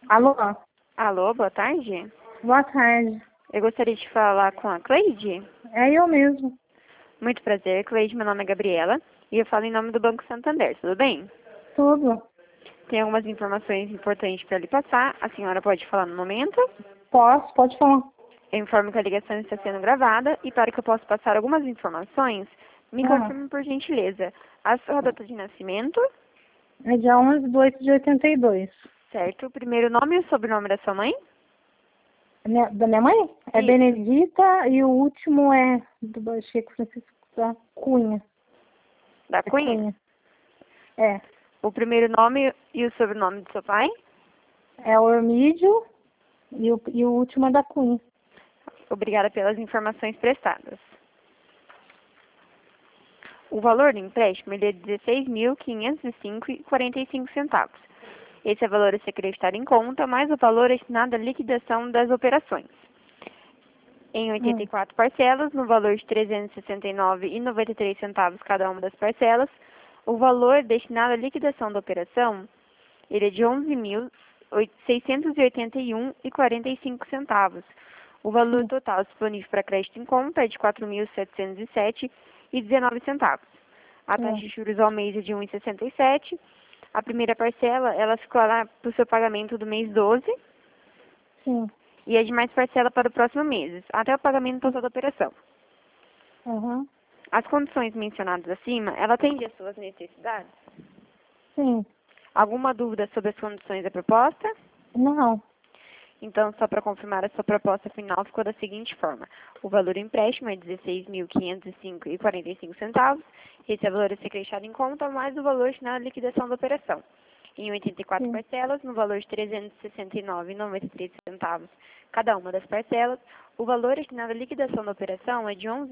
Alô? Alô, boa tarde. Boa tarde. Eu gostaria de falar com a Cleide. É eu mesmo. Muito prazer, Cleide. Meu nome é Gabriela e eu falo em nome do Banco Santander. Tudo bem? Tudo. Tem algumas informações importantes para lhe passar. A senhora pode falar no momento. Posso? Pode falar. Eu informo que a ligação está sendo gravada e para que eu possa passar algumas informações, me confirme por gentileza a sua data de nascimento, É dia 11/8/82. certo? O primeiro nome e o sobrenome da sua mãe? Da minha mãe? É Isso. Benedita e o último é do Chico Francisco da Cunha. Da Cunha? É. O primeiro nome e o sobrenome do seu pai? É o Ormídio e o último é da Cunha. Obrigada pelas informações prestadas. O valor do empréstimo ele é de R$ 16.505,45. Esse é o valor a ser acreditado em conta, mais o valor destinado à liquidação das operações. Em 84 parcelas, no valor de R$ 369,93 cada uma das parcelas, o valor destinado à liquidação da operação ele é de R$ 11.681,45. O valor total disponível para crédito em conta é de R$ 4.707,19. A taxa de juros ao mês é de 1,67. A primeira parcela, ela ficou lá para o seu pagamento do mês 12. Sim. E a demais parcela para o próximo mês, até o pagamento total da operação. Uhum. As condições mencionadas acima, ela atende às suas necessidades? Sim. Alguma dúvida sobre as condições da proposta? Não. Então, só para confirmar, a sua proposta final ficou da seguinte forma. O valor do empréstimo é R$ 16.505,45. Esse é o valor a ser deixado em conta, mais o valor destinado à liquidação da operação. Em 84 parcelas, no valor de R$ 369,93 cada uma das parcelas, o valor destinado à liquidação da operação é de R$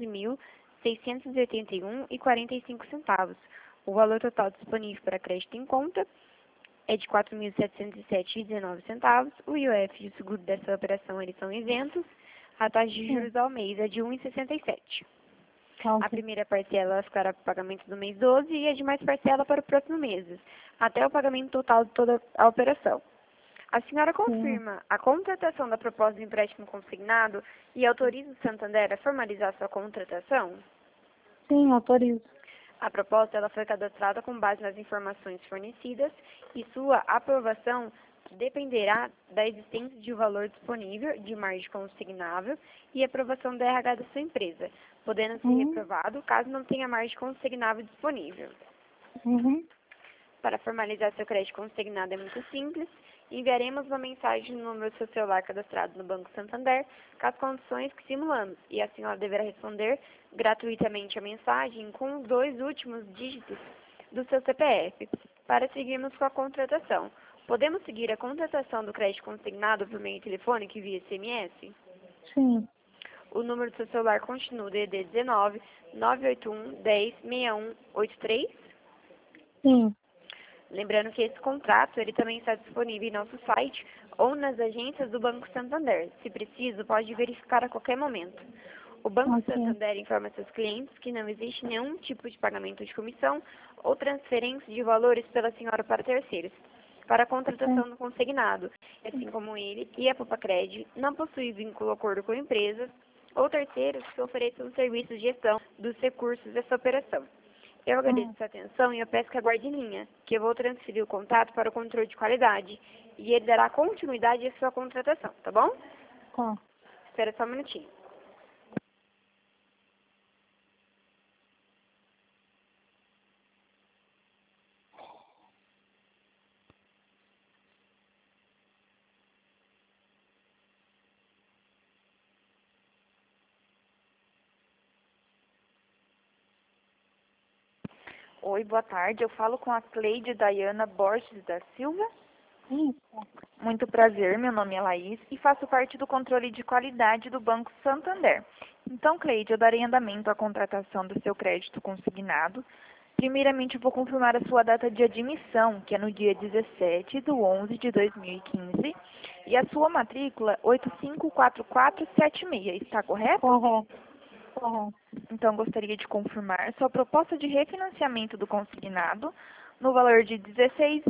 11.681,45. O valor total disponível para crédito em conta é de R$ 4.707,19. O IOF e o seguro dessa operação eles são isentos. A taxa de juros ao mês é de 1,67. A primeira parcela ela ficará para o pagamento do mês 12 e a demais parcela para o próximo mês, até o pagamento total de toda a operação. A senhora confirma a contratação da proposta de empréstimo consignado e autoriza o Santander a formalizar sua contratação? Sim, autorizo. A proposta ela foi cadastrada com base nas informações fornecidas e sua aprovação dependerá da existência de um valor disponível de margem consignável e aprovação da RH da sua empresa, podendo ser reprovado caso não tenha margem consignável disponível. Para formalizar seu crédito consignado é muito simples. Enviaremos uma mensagem no número do seu celular cadastrado no Banco Santander com as condições que simulamos e a senhora deverá responder gratuitamente a mensagem com os 2 últimos dígitos do seu CPF para seguirmos com a contratação. Podemos seguir a contratação do crédito consignado por meio telefônico e via SMS? Sim. O número do seu celular continua o DDD 19 981 10 6183? Sim. Lembrando que esse contrato ele também está disponível em nosso site ou nas agências do Banco Santander. Se preciso, pode verificar a qualquer momento. O Banco Santander informa seus clientes que não existe nenhum tipo de pagamento de comissão ou transferência de valores pela senhora para terceiros, para a contratação do consignado, assim como ele e a Popacred não possuem vínculo ou acordo com empresas ou terceiros que ofereçam serviços de gestão dos recursos dessa operação. Eu agradeço sua atenção e eu peço que aguarde em linha, que eu vou transferir o contato para o controle de qualidade e ele dará continuidade à sua contratação, tá bom? Tá. Espera só um minutinho. Oi, boa tarde. Eu falo com a Cleide Dayana Borges da Silva. Muito prazer, meu nome é Laís e faço parte do controle de qualidade do Banco Santander. Então, Cleide, eu darei andamento à contratação do seu crédito consignado. Primeiramente, eu vou confirmar a sua data de admissão, que é no dia 17/11/2015, e a sua matrícula 854476, está correto? Correto. Então, gostaria de confirmar sua proposta de refinanciamento do consignado no valor de R$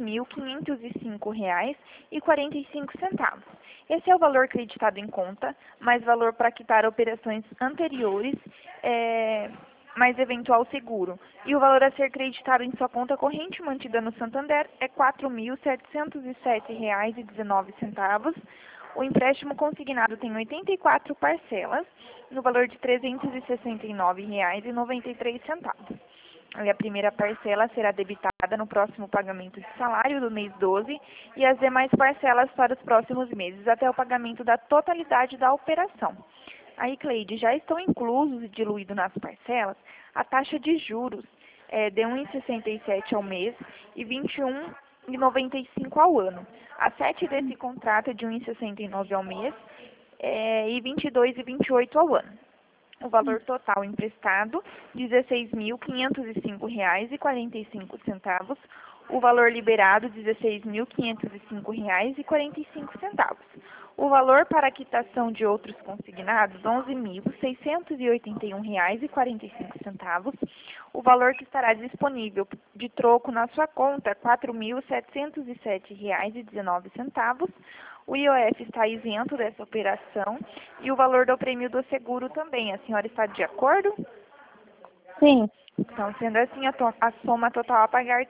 16.505,45. Esse é o valor creditado em conta, mais valor para quitar operações anteriores, mais eventual seguro. E o valor a ser creditado em sua conta corrente mantida no Santander é R$ 4.707,19. O empréstimo consignado tem 84 parcelas, no valor de R$ 369,93. A primeira parcela será debitada no próximo pagamento de salário do mês 12 e as demais parcelas para os próximos meses, até o pagamento da totalidade da operação. Aí, Cleide, já estão inclusos e diluídos nas parcelas a taxa de juros de 1,67 ao mês e 21,95 ao ano. A 7 desse contrato é de 1,69 ao mês e 22,28 ao ano. O valor total emprestado, R$ 16.505,45. O valor liberado, R$ 16.505,45. O valor para quitação de outros consignados, R$ 11.681,45. O valor que estará disponível de troco na sua conta, R$ 4.707,19. O IOF está isento dessa operação e o valor do prêmio do seguro também. A senhora está de acordo? Sim. Então, sendo assim, a soma total a pagar R$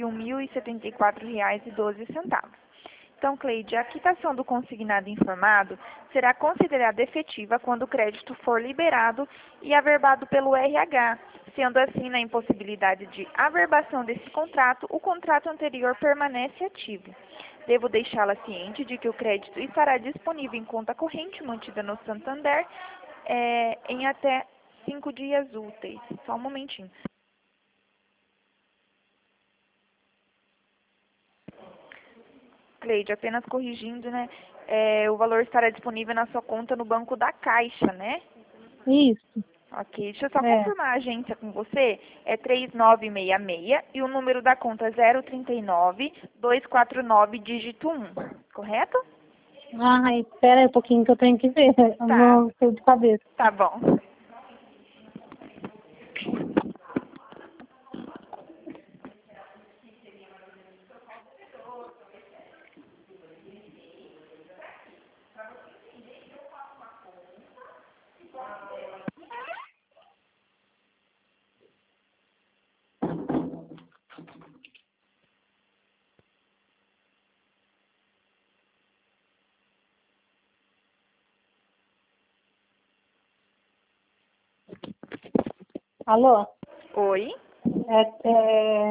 31.074,12. Então, Cleide, a quitação do consignado informado será considerada efetiva quando o crédito for liberado e averbado pelo RH. Sendo assim, na impossibilidade de averbação desse contrato, o contrato anterior permanece ativo. Devo deixá-la ciente de que o crédito estará disponível em conta corrente mantida no Santander em até 5 dias úteis. Só um momentinho. Cleide, apenas corrigindo, né? O valor estará disponível na sua conta no banco da Caixa, né? Isso. Ok, deixa eu só confirmar a agência com você. É 3966 e o número da conta é 039-249, dígito 1, correto? Ai, espera aí um pouquinho que eu tenho que ver. Eu não sei de cabeça. Tá bom. Alô? Oi? É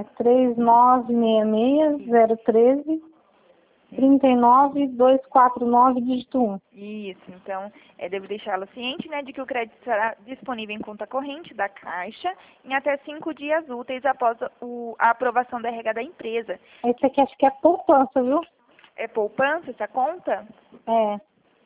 3966-013-39249, dígito 1. Isso, então, devo deixá-la ciente, né, de que o crédito será disponível em conta corrente da Caixa em até 5 dias úteis após a aprovação da RH da empresa. Esse aqui acho que é poupança, viu? É poupança essa conta? É.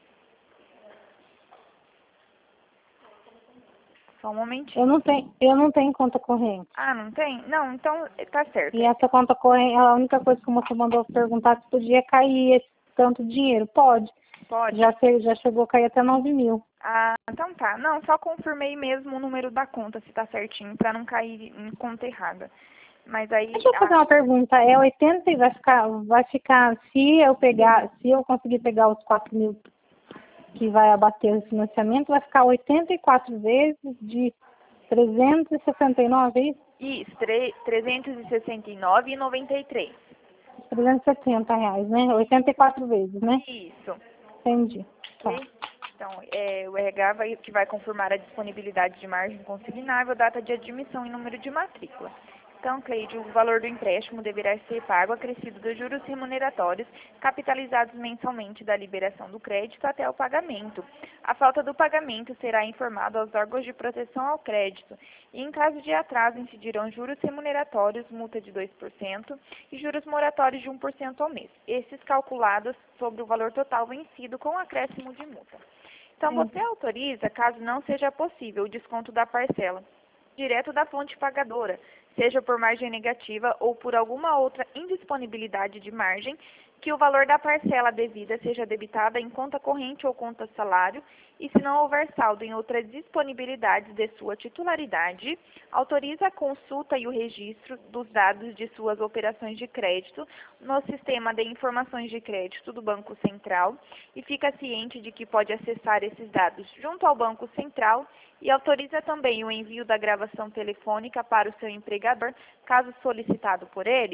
Só um momentinho. Eu não tenho conta corrente. Ah, não tem? Não, então tá certo. E essa conta corrente, a única coisa que você mandou perguntar se podia cair esse tanto dinheiro. Pode. Pode? Já chegou a cair até 9 mil. Ah, então tá. Não, só confirmei mesmo o número da conta, se tá certinho, pra não cair em conta errada. Mas aí... Deixa eu fazer uma pergunta. É 80 e vai ficar, se eu conseguir pegar os 4 mil que vai abater o financiamento, vai ficar 84 vezes de 369, é isso? Isso, 369,93. R$ 370, né? 84 vezes, né? Isso. Entendi. Tá. Ok? Então, o RH que vai confirmar a disponibilidade de margem consignável, data de admissão e número de matrícula. Então, Cleide, o valor do empréstimo deverá ser pago acrescido dos juros remuneratórios capitalizados mensalmente da liberação do crédito até o pagamento. A falta do pagamento será informado aos órgãos de proteção ao crédito e, em caso de atraso, incidirão juros remuneratórios, multa de 2% e juros moratórios de 1% ao mês. Esses calculados sobre o valor total vencido com acréscimo de multa. Então, você autoriza, caso não seja possível, o desconto da parcela direto da fonte pagadora, seja por margem negativa ou por alguma outra indisponibilidade de margem, que o valor da parcela devida seja debitada em conta corrente ou conta salário e, se não houver saldo em outras disponibilidades de sua titularidade, autoriza a consulta e o registro dos dados de suas operações de crédito no sistema de informações de crédito do Banco Central e fica ciente de que pode acessar esses dados junto ao Banco Central e autoriza também o envio da gravação telefônica para o seu empregador, caso solicitado por ele?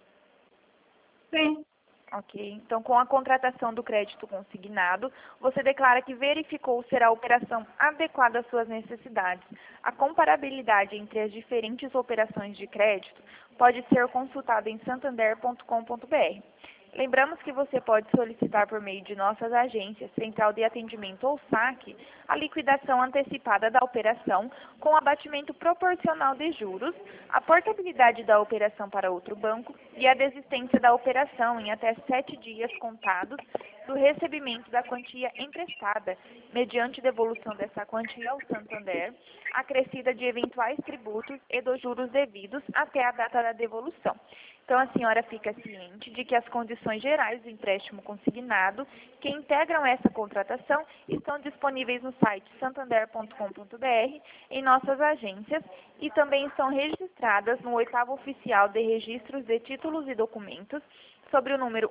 Sim. Ok. Então, com a contratação do crédito consignado, você declara que verificou ser a operação adequada às suas necessidades. A comparabilidade entre as diferentes operações de crédito pode ser consultada em santander.com.br. Lembramos que você pode solicitar por meio de nossas agências, Central de Atendimento ou SAC, a liquidação antecipada da operação com abatimento proporcional de juros, a portabilidade da operação para outro banco e a desistência da operação em até 7 dias contados do recebimento da quantia emprestada, mediante devolução dessa quantia ao Santander, acrescida de eventuais tributos e dos juros devidos até a data da devolução. Então, a senhora fica ciente de que as condições gerais do empréstimo consignado que integram essa contratação estão disponíveis no site santander.com.br, em nossas agências, e também estão registradas no 8º Oficial de Registros de Títulos e Documentos, sobre o número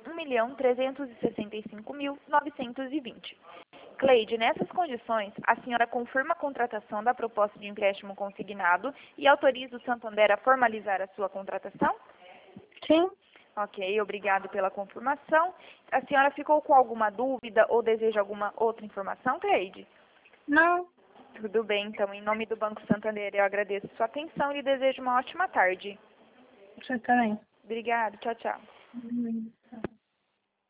1.365.920. Cleide, nessas condições, a senhora confirma a contratação da proposta de empréstimo consignado e autoriza o Santander a formalizar a sua contratação? Sim. Ok, obrigado pela confirmação. A senhora ficou com alguma dúvida ou deseja alguma outra informação, Cleide? Não. Tudo bem, então, em nome do Banco Santander, eu agradeço sua atenção e desejo uma ótima tarde. Você também. Obrigada, tchau, tchau.